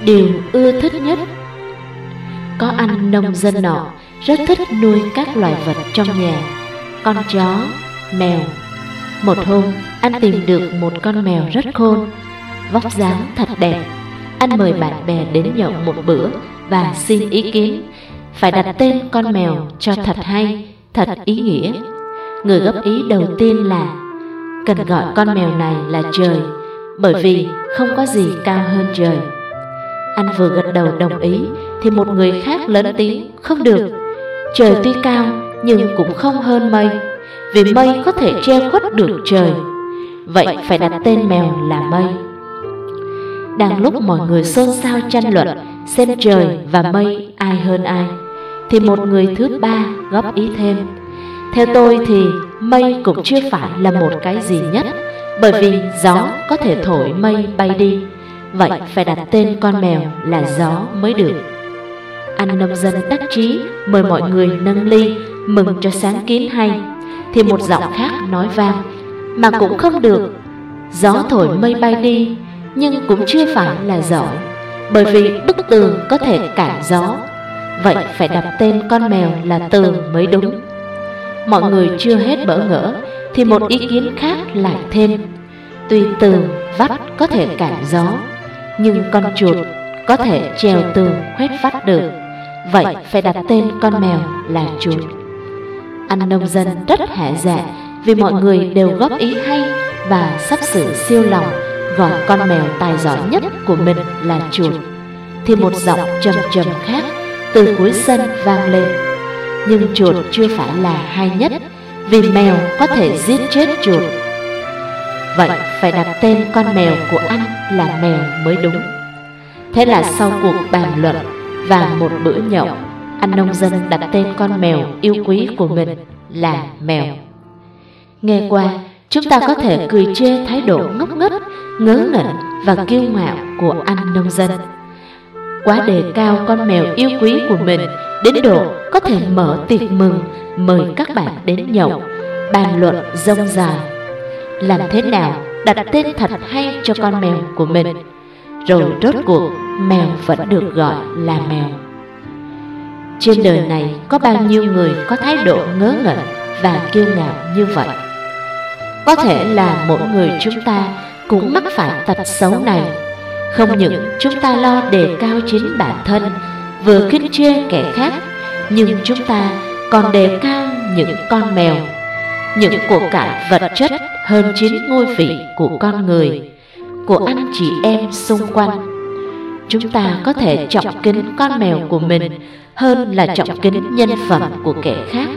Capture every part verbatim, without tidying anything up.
điều ưa thích nhất. Có anh nông dân nọ rất thích nuôi các loài vật trong nhà, con chó, mèo. Một hôm, anh tìm được một con mèo rất khôn, vóc dáng thật đẹp. Anh mời bạn bè đến nhậu một bữa và xin ý kiến phải đặt tên con mèo cho thật hay, thật ý nghĩa. Người góp ý đầu tiên là cần gọi con mèo này là Trời, bởi vì không có gì cao hơn trời. Anh vừa gật đầu đồng ý thì một người khác lớn tiếng: không được, trời tuy cao nhưng cũng không hơn mây, vì mây có thể che khuất được trời. Vậy phải đặt tên mèo là Mây. Đang lúc mọi người xôn xao tranh luận xem trời và mây ai hơn ai, thì một người thứ ba góp ý thêm: theo tôi thì mây cũng chưa phải là một cái gì nhất, bởi vì gió có thể thổi mây bay đi. Vậy phải đặt tên con mèo là Gió mới được. Anh nông dân đắc chí mời mọi người nâng ly mừng cho sáng kiến hay, thì một giọng khác nói vang: mà cũng không được, gió thổi mây bay đi nhưng cũng chưa phải là giỏi, bởi vì bức tường có thể cản gió. Vậy phải đặt tên con mèo là Tường mới đúng. Mọi người chưa hết bỡ ngỡ thì một ý kiến khác lại thêm: tuy tường vắt có thể cản gió, nhưng con chuột có thể trèo tường khoét vắt được. Vậy phải đặt tên con mèo là Chuột. Anh nông dân rất hả dạ vì mọi người đều góp ý hay và sắp sửa siêu lòng gọi con mèo tài giỏi nhất của mình là Chuột, thì một giọng trầm trầm khác từ cuối sân vang lên: nhưng chuột chưa phải là hay nhất, vì mèo có thể giết chết chuột. Vậy phải đặt tên con mèo của anh là Mèo mới đúng. Thế là sau cuộc bàn luận và một bữa nhậu, anh nông dân đặt tên con mèo yêu quý của mình là Mèo. Nghe qua, chúng ta có thể cười chê thái độ ngốc nghếch, ngớ ngẩn và kiêu ngạo của anh nông dân. Quá đề cao con mèo yêu quý của mình đến độ có thể mở tiệc mừng mời các bạn đến nhậu, bàn luận rông dài làm thế nào đặt tên thật hay cho con mèo của mình, rồi rốt cuộc mèo vẫn được gọi là Mèo. Trên đời này có bao nhiêu người có thái độ ngớ ngẩn và kiêu ngạo như vậy? Có thể là mỗi người chúng ta cũng mắc phải tật xấu này. Không những chúng ta lo đề cao chính bản thân, vừa khinh chê kẻ khác, nhưng chúng ta còn đề cao những con mèo, những của cải vật chất hơn chính ngôi vị của con người, của anh chị em xung quanh. Chúng ta có thể trọng kính con mèo của mình hơn là trọng kính nhân phẩm của kẻ khác.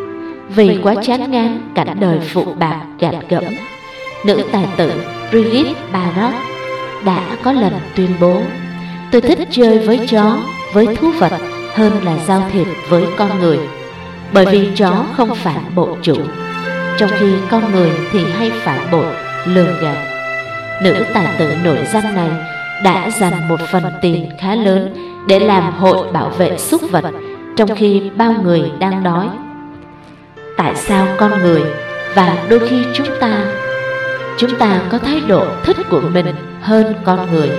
Vì quá chán ngán cảnh đời phụ bạc gạt gẫm, nữ tài tử Brigitte Bardot đã có lần tuyên bố: tôi thích chơi với chó, với thú vật hơn là giao thiệp với con người, bởi vì chó không phản bội chủ, trong khi con người thì hay phản bội, lường gạt. Nữ tài tử nổi danh này đã dành một phần tiền khá lớn để làm hội bảo vệ súc vật, trong khi bao người đang đói. Tại sao con người và đôi khi chúng ta chúng ta có thái độ thích của mình hơn con người,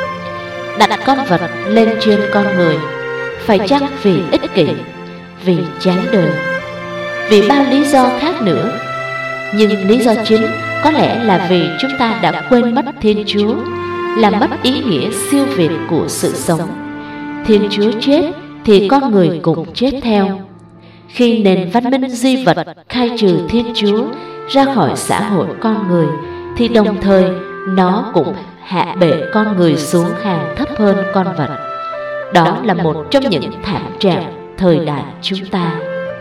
đặt con vật lên trên con người? Phải chăng vì ích kỷ, vì chán đời, vì bao lý do khác nữa? Nhưng lý do chính có lẽ là vì chúng ta đã quên mất Thiên Chúa, làm mất ý nghĩa siêu việt của sự sống. Thiên Chúa chết thì con người cũng chết theo. Khi nền văn minh duy vật khai trừ Thiên Chúa ra khỏi xã hội con người, thì đồng thời nó cũng hạ bệ con người xuống hàng thấp hơn con vật. Đó là một trong những thảm trạng thời đại chúng ta.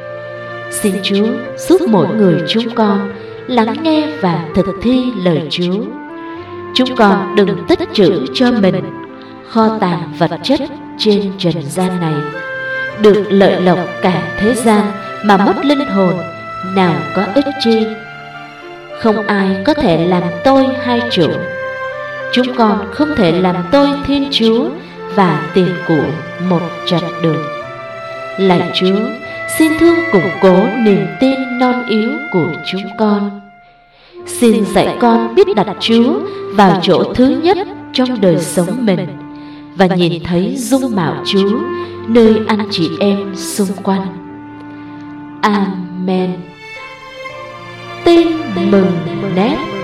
Xin Chúa giúp mỗi người chúng con lắng nghe và thực thi lời Chúa. Chúng con đừng tích trữ cho mình kho tàng vật chất trên trần gian này, được lợi lộc cả thế gian mà mất linh hồn, nào có ích chi. Không ai có thể làm tôi hai chủ. Chúng con không thể làm tôi Thiên Chúa và tiền của một trật được. Lạy Chúa, xin thương củng cố niềm tin non yếu của chúng con. Xin dạy con biết đặt Chúa vào chỗ thứ nhất trong đời sống mình, và nhìn thấy dung mạo Chúa nơi anh chị em xung quanh. Amen. Tin mừng nét.